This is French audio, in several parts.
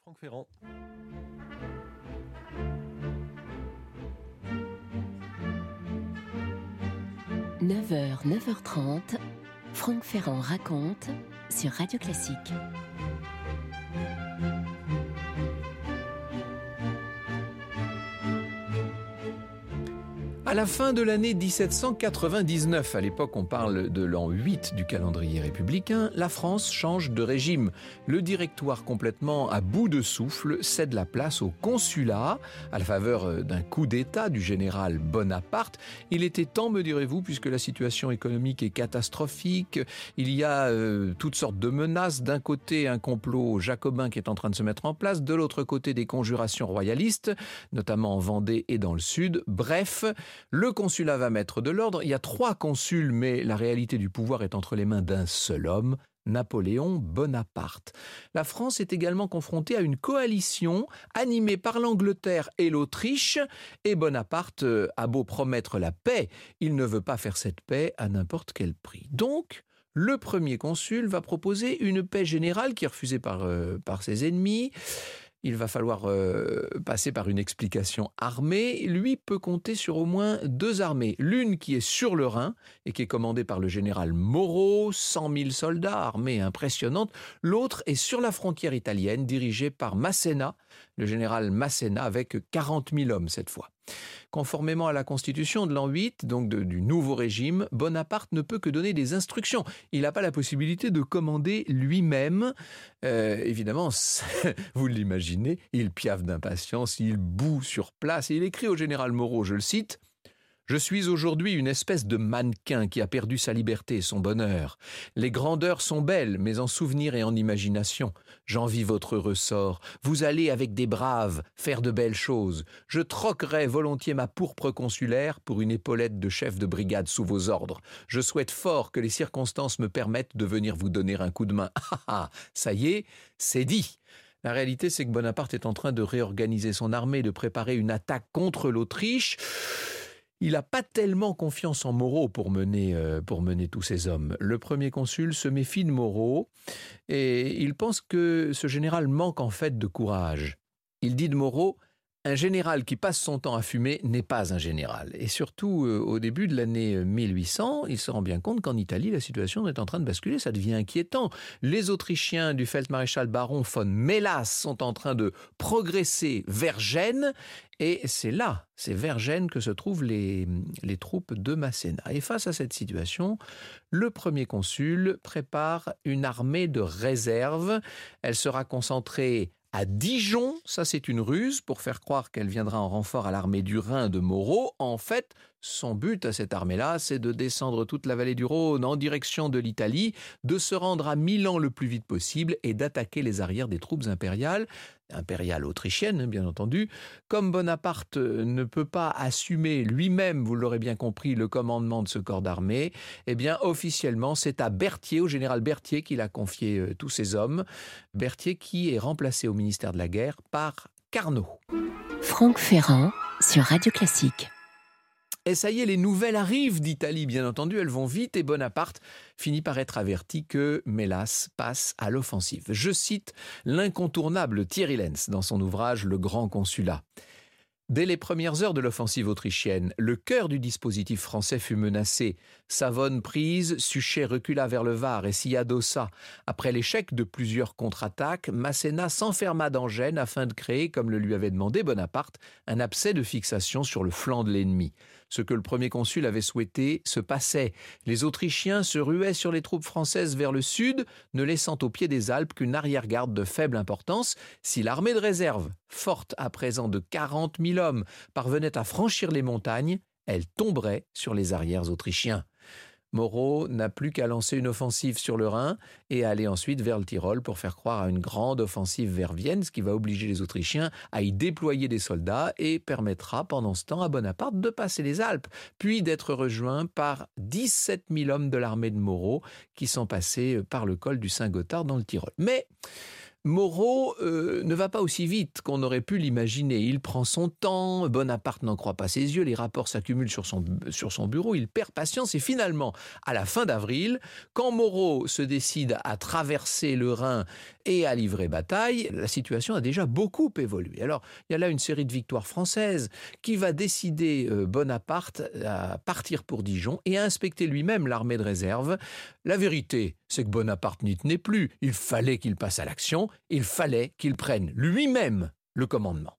Franck Ferrand. « 9h, 9h30, Franck Ferrand raconte sur Radio Classique. À la fin de l'année 1799, à l'époque on parle de l'an 8 du calendrier républicain, la France change de régime. Le directoire, complètement à bout de souffle, cède la place au consulat à la faveur d'un coup d'État du général Bonaparte. Il était temps, me direz-vous, puisque la situation économique est catastrophique. Il y a toutes sortes de menaces. D'un côté, un complot jacobin qui est en train de se mettre en place. De l'autre côté, des conjurations royalistes, notamment en Vendée et dans le sud. Bref, le consulat va mettre de l'ordre. Il y a 3 consuls, mais la réalité du pouvoir est entre les mains d'un seul homme, Napoléon Bonaparte. La France est également confrontée à une coalition animée par l'Angleterre et l'Autriche. Et Bonaparte a beau promettre la paix, il ne veut pas faire cette paix à n'importe quel prix. Donc, le premier consul va proposer une paix générale qui est refusée par ses ennemis. Il va falloir passer par une explication armée. Lui peut compter sur au moins 2 armées. L'une qui est sur le Rhin et qui est commandée par le général Moreau, 100 000 soldats, armée impressionnante. L'autre est sur la frontière italienne, dirigée par Masséna, le général Masséna, avec 40 000 hommes cette fois. Conformément à la constitution de l'an 8, donc du nouveau régime, Bonaparte ne peut que donner des instructions. Il n'a pas la possibilité de commander lui-même. Évidemment, vous l'imaginez, il piaffe d'impatience, il bout sur place et il écrit au général Moreau, je le cite, « Je suis aujourd'hui une espèce de mannequin qui a perdu sa liberté et son bonheur. Les grandeurs sont belles, mais en souvenir et en imagination. J'envie votre ressort. Vous allez avec des braves faire de belles choses. Je troquerai volontiers ma pourpre consulaire pour une épaulette de chef de brigade sous vos ordres. Je souhaite fort que les circonstances me permettent de venir vous donner un coup de main. Ça y est, c'est dit. La réalité, c'est que Bonaparte est en train de réorganiser son armée, de préparer une attaque contre l'Autriche. Il n'a pas tellement confiance en Moreau pour mener tous ces hommes. Le premier consul se méfie de Moreau et il pense que ce général manque en fait de courage. Il dit de Moreau « Un général qui passe son temps à fumer n'est pas un général ». Et surtout, au début de l'année 1800, il se rend bien compte qu'en Italie, la situation est en train de basculer, ça devient inquiétant. Les Autrichiens du Feldmaréchal baron von Mélas sont en train de progresser vers Gênes. Et c'est vers Gênes que se trouvent les troupes de Masséna. Et face à cette situation, le premier consul prépare une armée de réserve. Elle sera concentrée à Dijon, ça c'est une ruse pour faire croire qu'elle viendra en renfort à l'armée du Rhin de Moreau. En fait, son but à cette armée-là, c'est de descendre toute la vallée du Rhône en direction de l'Italie, de se rendre à Milan le plus vite possible et d'attaquer les arrières des troupes impériales autrichiennes, bien entendu. Comme Bonaparte ne peut pas assumer lui-même, vous l'aurez bien compris, le commandement de ce corps d'armée, eh bien, officiellement, c'est à Berthier, au général Berthier, qu'il a confié tous ses hommes. Berthier qui est remplacé au ministère de la Guerre par Carnot. Franck Ferrand sur Radio Classique. Et ça y est, les nouvelles arrivent d'Italie, bien entendu, elles vont vite et Bonaparte finit par être averti que Mélas passe à l'offensive. Je cite l'incontournable Thierry Lenz dans son ouvrage « Le Grand Consulat ». Dès les premières heures de l'offensive autrichienne, le cœur du dispositif français fut menacé. Savone prise, Suchet recula vers le Var et s'y adossa. Après l'échec de plusieurs contre-attaques, Masséna s'enferma dans Gênes afin de créer, comme le lui avait demandé Bonaparte, un abcès de fixation sur le flanc de l'ennemi. Ce que le premier consul avait souhaité se passait. Les Autrichiens se ruaient sur les troupes françaises vers le sud, ne laissant au pied des Alpes qu'une arrière-garde de faible importance. Si l'armée de réserve, forte à présent de 40 000 hommes, parvenait à franchir les montagnes, elle tomberait sur les arrières autrichiens. Moreau n'a plus qu'à lancer une offensive sur le Rhin et à aller ensuite vers le Tyrol pour faire croire à une grande offensive vers Vienne, ce qui va obliger les Autrichiens à y déployer des soldats et permettra pendant ce temps à Bonaparte de passer les Alpes, puis d'être rejoint par 17 000 hommes de l'armée de Moreau qui sont passés par le col du Saint-Gothard dans le Tyrol. Mais Moreau ne va pas aussi vite qu'on aurait pu l'imaginer. Il prend son temps, Bonaparte n'en croit pas ses yeux, les rapports s'accumulent sur son bureau, il perd patience et finalement, à la fin d'avril, quand Moreau se décide à traverser le Rhin et a livré bataille, la situation a déjà beaucoup évolué. Alors, il y a là une série de victoires françaises qui va décider Bonaparte à partir pour Dijon et à inspecter lui-même l'armée de réserve. La vérité, c'est que Bonaparte n'y tenait plus. Il fallait qu'il passe à l'action, il fallait qu'il prenne lui-même le commandement.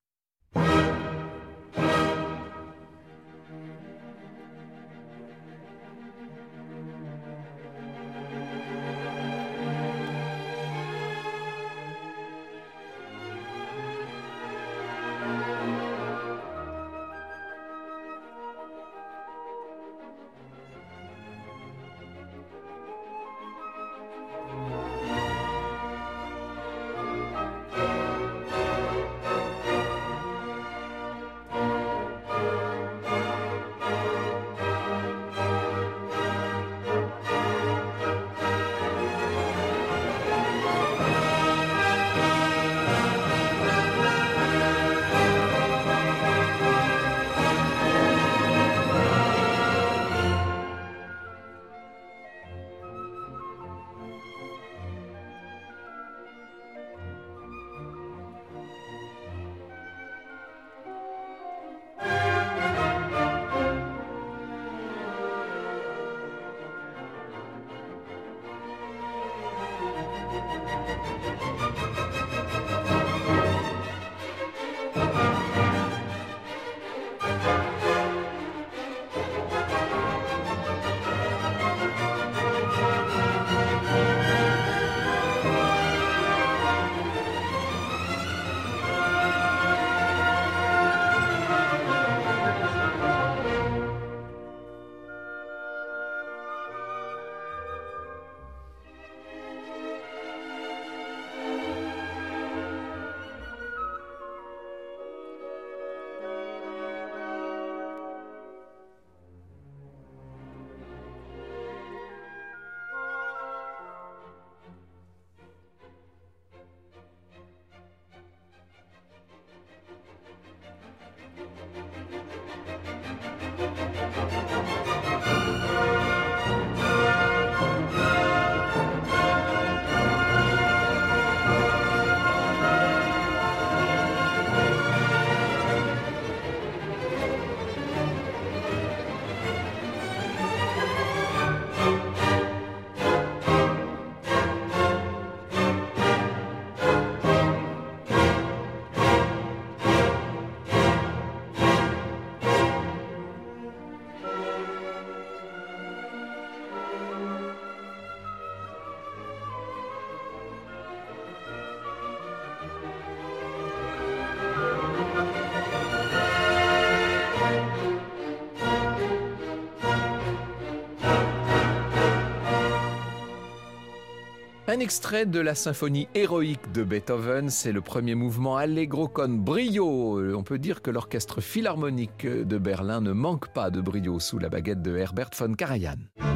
Un extrait de la symphonie héroïque de Beethoven, c'est le premier mouvement Allegro con brio. On peut dire que l'orchestre philharmonique de Berlin ne manque pas de brio sous la baguette de Herbert von Karajan.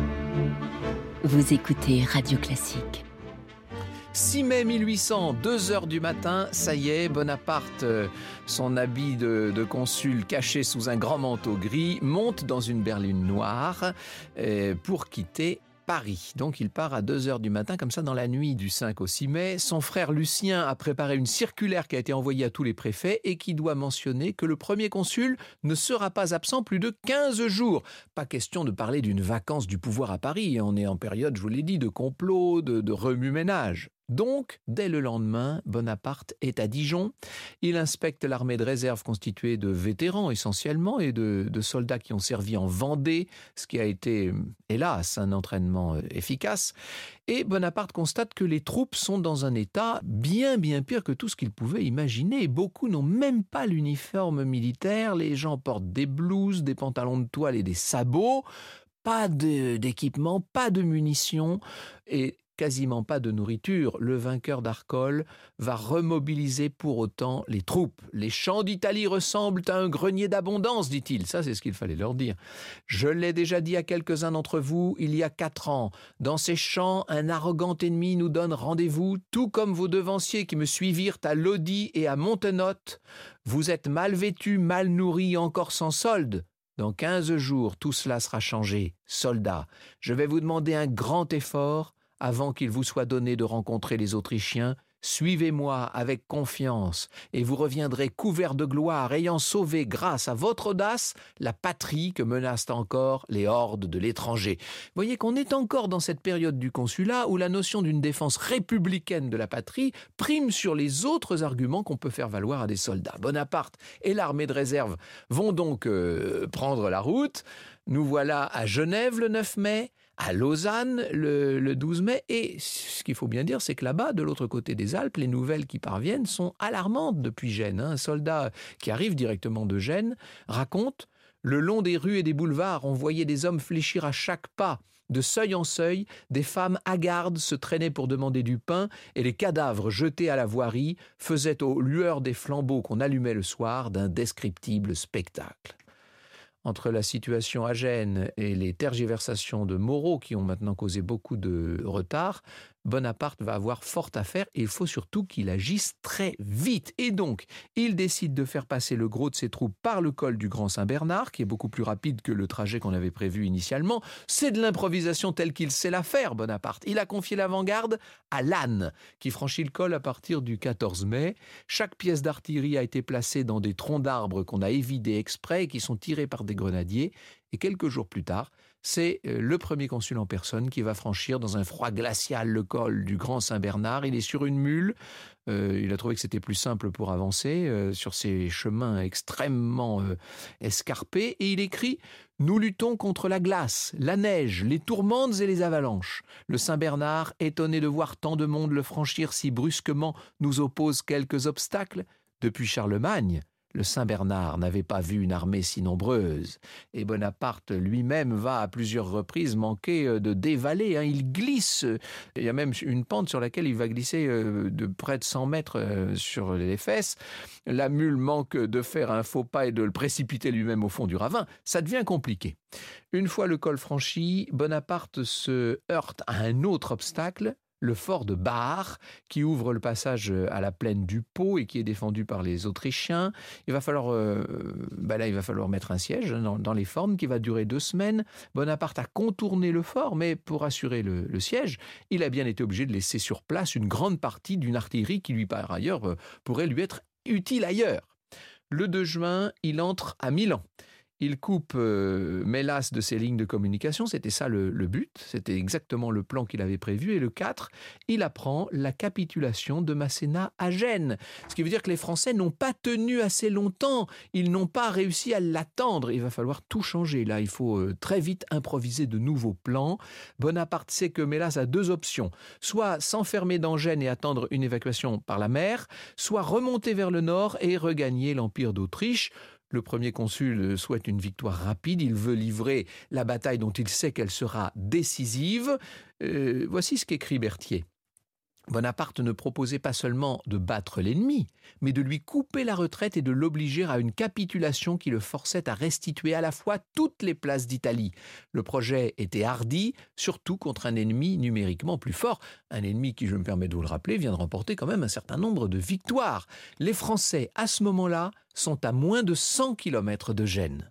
Vous écoutez Radio Classique. 6 mai 1800, 2h du matin, ça y est, Bonaparte, son habit de consul caché sous un grand manteau gris, monte dans une berline noire pour quitter Paris. Donc il part à 2h du matin, comme ça, dans la nuit du 5 au 6 mai. Son frère Lucien a préparé une circulaire qui a été envoyée à tous les préfets et qui doit mentionner que le premier consul ne sera pas absent plus de 15 jours. Pas question de parler d'une vacance du pouvoir à Paris. On est en période, je vous l'ai dit, de complot, de remue-ménage. Donc, dès le lendemain, Bonaparte est à Dijon. Il inspecte l'armée de réserve constituée de vétérans essentiellement et de soldats qui ont servi en Vendée, ce qui a été, hélas, un entraînement efficace. Et Bonaparte constate que les troupes sont dans un état bien pire que tout ce qu'il pouvait imaginer. Beaucoup n'ont même pas l'uniforme militaire. Les gens portent des blouses, des pantalons de toile et des sabots. Pas d'équipement, pas de munitions et quasiment pas de nourriture. Le vainqueur d'Arcole va remobiliser pour autant les troupes. Les champs d'Italie ressemblent à un grenier d'abondance, dit-il. Ça, c'est ce qu'il fallait leur dire. Je l'ai déjà dit à quelques-uns d'entre vous il y a 4 ans. Dans ces champs, un arrogant ennemi nous donne rendez-vous, tout comme vos devanciers qui me suivirent à Lodi et à Montenotte. Vous êtes mal vêtus, mal nourris, encore sans solde. Dans 15 jours, tout cela sera changé. Soldats, je vais vous demander un grand effort avant qu'il vous soit donné de rencontrer les Autrichiens, Suivez-moi avec confiance et vous reviendrez couverts de gloire, ayant sauvé grâce à votre audace la patrie que menacent encore les hordes de l'étranger. Vous voyez qu'on est encore dans cette période du consulat où la notion d'une défense républicaine de la patrie prime sur les autres arguments qu'on peut faire valoir à des soldats. Bonaparte et l'armée de réserve vont donc prendre la route. Nous voilà à Genève le 9 mai, à Lausanne le 12 mai. Et ce qu'il faut bien dire, c'est que là-bas, de l'autre côté des Alpes, les nouvelles qui parviennent sont alarmantes depuis Gênes. Un soldat qui arrive directement de Gênes raconte « Le long des rues et des boulevards, on voyait des hommes fléchir à chaque pas. De seuil en seuil, des femmes hagardes se traînaient pour demander du pain et les cadavres jetés à la voirie faisaient aux lueurs des flambeaux qu'on allumait le soir d'indescriptibles spectacles. » Entre la situation à Gênes et les tergiversations de Moreau qui ont maintenant causé beaucoup de retard, Bonaparte va avoir fort à faire et il faut surtout qu'il agisse très vite. Et donc, il décide de faire passer le gros de ses troupes par le col du Grand Saint-Bernard, qui est beaucoup plus rapide que le trajet qu'on avait prévu initialement. C'est de l'improvisation telle qu'il sait la faire, Bonaparte. Il a confié l'avant-garde à Lannes, qui franchit le col à partir du 14 mai. Chaque pièce d'artillerie a été placée dans des troncs d'arbres qu'on a évidés exprès et qui sont tirés par des grenadiers. Et quelques jours plus tard, c'est le premier consul en personne qui va franchir dans un froid glacial le col du Grand Saint-Bernard. Il est sur une mule. Il a trouvé que c'était plus simple pour avancer sur ces chemins extrêmement escarpés. Et il écrit « Nous luttons contre la glace, la neige, les tourmentes et les avalanches. Le Saint-Bernard, étonné de voir tant de monde le franchir si brusquement, nous oppose quelques obstacles. Depuis Charlemagne, le Saint-Bernard n'avait pas vu une armée si nombreuse. Et Bonaparte lui-même va à plusieurs reprises manquer de dévaler. Il glisse. Il y a même une pente sur laquelle il va glisser de près de 100 mètres sur les fesses. La mule manque de faire un faux pas et de le précipiter lui-même au fond du ravin. Ça devient compliqué. Une fois le col franchi, Bonaparte se heurte à un autre obstacle, le fort de Bar, qui ouvre le passage à la plaine du Pô et qui est défendu par les Autrichiens. Il va falloir mettre un siège dans les formes qui va durer 2 semaines. Bonaparte a contourné le fort, mais pour assurer le siège, il a bien été obligé de laisser sur place une grande partie d'une artillerie qui, lui, par ailleurs, pourrait lui être utile ailleurs. Le 2 juin, il entre à Milan. Il coupe Mélas de ses lignes de communication, c'était ça le but, c'était exactement le plan qu'il avait prévu. Et le 4, il apprend la capitulation de Masséna à Gênes. Ce qui veut dire que les Français n'ont pas tenu assez longtemps, ils n'ont pas réussi à l'attendre. Il va falloir tout changer, là il faut très vite improviser de nouveaux plans. Bonaparte sait que Mélas a 2 options, soit s'enfermer dans Gênes et attendre une évacuation par la mer, soit remonter vers le nord et regagner l'Empire d'Autriche. Le premier consul souhaite une victoire rapide, il veut livrer la bataille dont il sait qu'elle sera décisive. Voici ce qu'écrit Berthier. Bonaparte ne proposait pas seulement de battre l'ennemi, mais de lui couper la retraite et de l'obliger à une capitulation qui le forçait à restituer à la fois toutes les places d'Italie. Le projet était hardi, surtout contre un ennemi numériquement plus fort. Un ennemi qui, je me permets de vous le rappeler, vient de remporter quand même un certain nombre de victoires. Les Français, à ce moment-là, sont à moins de 100 km de Gênes.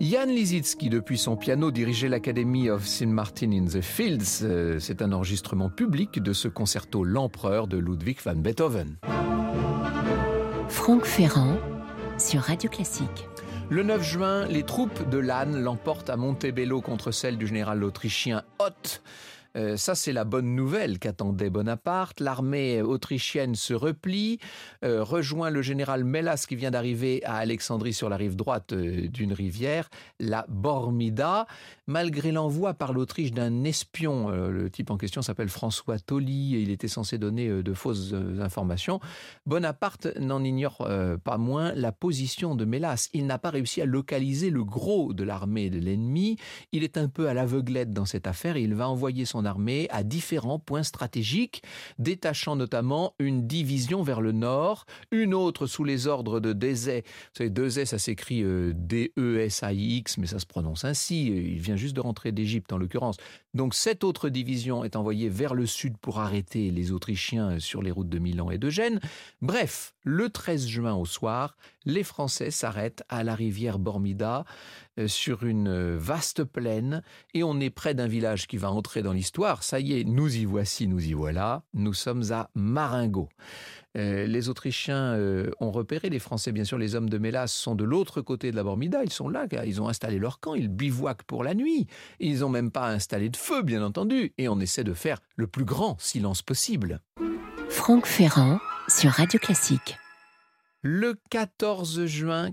Jan Lisicki, depuis son piano, dirigeait l'Academy of St. Martin in the Fields. C'est un enregistrement public de ce concerto L'Empereur de Ludwig van Beethoven. Franck Ferrand sur Radio Classique. Le 9 juin, les troupes de Lannes l'emportent à Montebello contre celles du général autrichien Hoth. Ça, c'est la bonne nouvelle qu'attendait Bonaparte. L'armée autrichienne se replie, rejoint le général Mélas qui vient d'arriver à Alexandrie sur la rive droite d'une rivière, la Bormida. Malgré l'envoi par l'Autriche d'un espion, le type en question s'appelle François Tolly et il était censé donner de fausses informations, Bonaparte n'en ignore pas moins la position de Mélas. Il n'a pas réussi à localiser le gros de l'armée de l'ennemi. Il est un peu à l'aveuglette dans cette affaire et il va envoyer son armée à différents points stratégiques, détachant notamment une division vers le nord, une autre sous les ordres de Dezay. Vous savez, Dezay, ça s'écrit D-E-S-A-I-X, mais ça se prononce ainsi. Il vient juste de rentrer d'Égypte en l'occurrence. Donc cette autre division est envoyée vers le sud pour arrêter les Autrichiens sur les routes de Milan et de Gênes. Bref, le 13 juin au soir, les Français s'arrêtent à la rivière Bormida sur une vaste plaine et on est près d'un village qui va entrer dans l'histoire. Ça y est, nous y voici, nous y voilà. Nous sommes à Marengo. Les Autrichiens ont repéré les Français, bien sûr, les hommes de Mélas sont de l'autre côté de la Bormida, ils sont là, ils ont installé leur camp, ils bivouaquent pour la nuit, ils n'ont même pas installé de feu, bien entendu, et on essaie de faire le plus grand silence possible. Franck Ferrand sur Radio Classique. Le 14 juin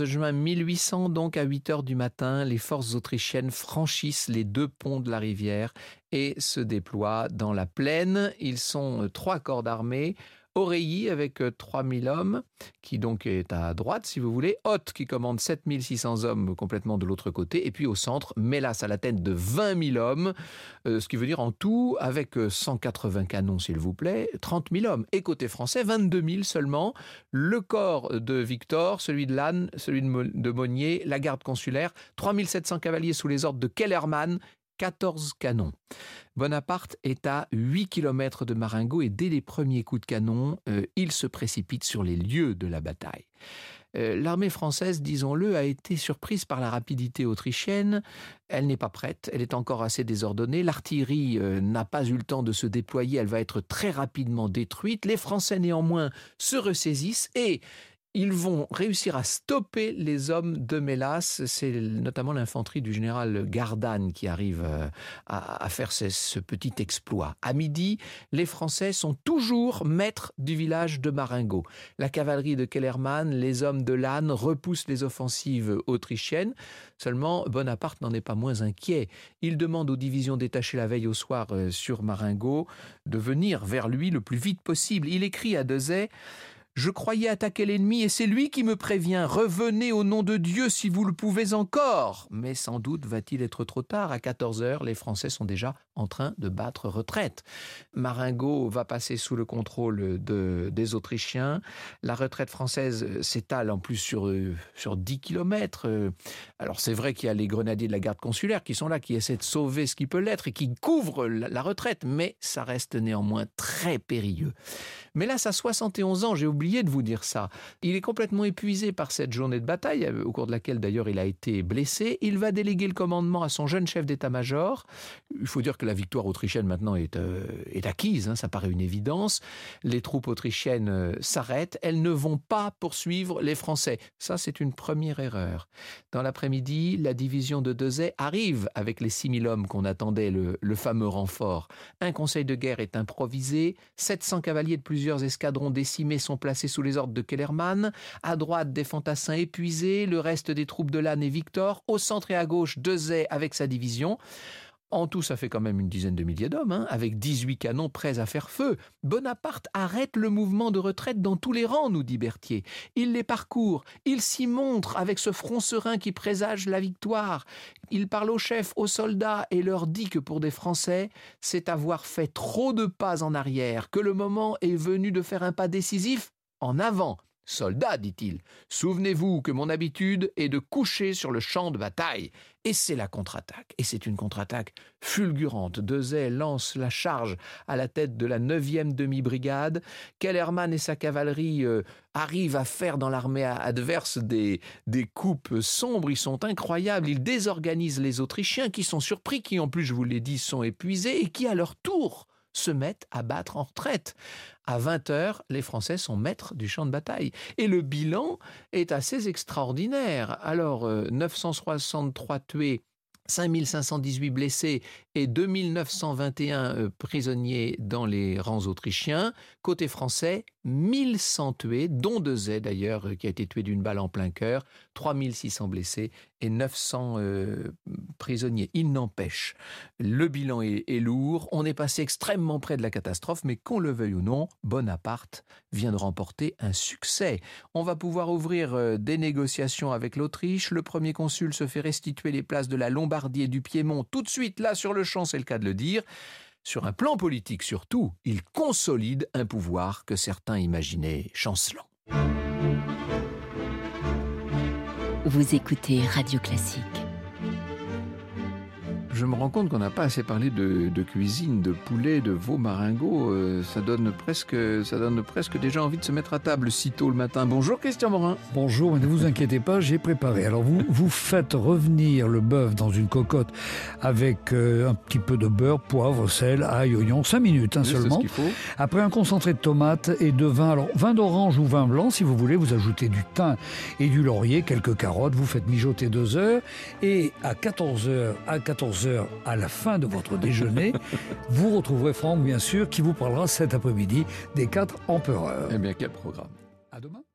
1800, donc à 8h du matin, les forces autrichiennes franchissent les 2 ponts de la rivière et se déploient dans la plaine. Ils sont 3 corps d'armée. Aureilly avec 3000 hommes, qui donc est à droite si vous voulez, Hoth qui commande 7600 hommes complètement de l'autre côté, et puis au centre, Mélas à la tête de 20 000 hommes, ce qui veut dire en tout, avec 180 canons s'il vous plaît, 30 000 hommes. Et côté français, 22 000 seulement, le corps de Victor, celui de Lannes, celui de Monnier, la garde consulaire, 3700 cavaliers sous les ordres de Kellermann, 14 canons. Bonaparte est à 8 km de Marengo et dès les premiers coups de canon, il se précipite sur les lieux de la bataille. L'armée française, disons-le, a été surprise par la rapidité autrichienne. Elle n'est pas prête, elle est encore assez désordonnée. L'artillerie n'a pas eu le temps de se déployer, elle va être très rapidement détruite. Les Français, néanmoins, se ressaisissent et ils vont réussir à stopper les hommes de Mélas. C'est notamment l'infanterie du général Gardanne qui arrive à faire ce petit exploit. À midi, les Français sont toujours maîtres du village de Marengo. La cavalerie de Kellermann, les hommes de Lannes repoussent les offensives autrichiennes. Seulement, Bonaparte n'en est pas moins inquiet. Il demande aux divisions détachées la veille au soir sur Marengo de venir vers lui le plus vite possible. Il écrit à Dezay: je croyais attaquer l'ennemi et c'est lui qui me prévient. Revenez au nom de Dieu si vous le pouvez encore. Mais sans doute va-t-il être trop tard. À 14h, les Français sont déjà en train de battre retraite. Marengo va passer sous le contrôle des Autrichiens. La retraite française s'étale en plus sur 10 km. Alors c'est vrai qu'il y a les grenadiers de la garde consulaire qui sont là, qui essaient de sauver ce qui peut l'être et qui couvrent la retraite. Mais ça reste néanmoins très périlleux. Mais là, ça a 71 ans, j'ai oublié de vous dire ça. Il est complètement épuisé par cette journée de bataille, au cours de laquelle d'ailleurs il a été blessé. Il va déléguer le commandement à son jeune chef d'état-major. Il faut dire que la victoire autrichienne maintenant est acquise, ça paraît une évidence. Les troupes autrichiennes s'arrêtent, elles ne vont pas poursuivre les Français. Ça, c'est une première erreur. Dans l'après-midi, la division de Dezay arrive avec les 6000 hommes qu'on attendait, le fameux renfort. Un conseil de guerre est improvisé, 700 cavaliers de plusieurs escadrons décimés sont placés sous les ordres de Kellermann. À droite, des fantassins épuisés, le reste des troupes de Lannes et Victor. Au centre et à gauche, Dezay avec sa division. En tout, ça fait quand même une dizaine de milliers d'hommes, avec 18 canons prêts à faire feu. Bonaparte arrête le mouvement de retraite dans tous les rangs, nous dit Berthier. Il les parcourt, il s'y montre avec ce front serein qui présage la victoire. Il parle aux chefs, aux soldats et leur dit que pour des Français, c'est avoir fait trop de pas en arrière, que le moment est venu de faire un pas décisif en avant. Soldats, dit-il, souvenez-vous que mon habitude est de coucher sur le champ de bataille. Et c'est la contre-attaque. Et c'est une contre-attaque fulgurante. Dezay lance la charge à la tête de la 9e demi-brigade. Kellermann et sa cavalerie arrivent à faire dans l'armée adverse des coupes sombres. Ils sont incroyables. Ils désorganisent les Autrichiens qui sont surpris, qui en plus, je vous l'ai dit, sont épuisés et qui à leur tour se mettent à battre en retraite. À 20h, les Français sont maîtres du champ de bataille. Et le bilan est assez extraordinaire. Alors, 963 tués, 5518 blessés et 2921 prisonniers dans les rangs autrichiens. Côté français, 1100 tués, dont Dezay d'ailleurs, qui a été tué d'une balle en plein cœur, 3600 blessés et 900 prisonniers. Il n'empêche, le bilan est lourd, on est passé extrêmement près de la catastrophe, mais qu'on le veuille ou non, Bonaparte vient de remporter un succès. On va pouvoir ouvrir des négociations avec l'Autriche, le premier consul se fait restituer les places de la Lombardie et du Piémont tout de suite, là sur le champ, c'est le cas de le dire. Sur un plan politique surtout, il consolide un pouvoir que certains imaginaient chancelant. Vous écoutez Radio Classique. Je me rends compte qu'on n'a pas assez parlé de cuisine, de poulet, de veau maringot. Ça donne presque déjà envie de se mettre à table si tôt le matin. Bonjour Christian Morin. Bonjour, mais ne vous inquiétez pas, j'ai préparé. Alors vous faites revenir le bœuf dans une cocotte avec un petit peu de beurre, poivre, sel, ail, oignon, 5 minutes seulement. C'est ce qu'il faut. Après un concentré de tomate et de vin, alors vin d'orange ou vin blanc si vous voulez, vous ajoutez du thym et du laurier, quelques carottes, vous faites mijoter 2 heures et à 14h, à la fin de votre déjeuner, vous retrouverez Franck, bien sûr, qui vous parlera cet après-midi des 4 empereurs. Eh bien, quel programme. À demain.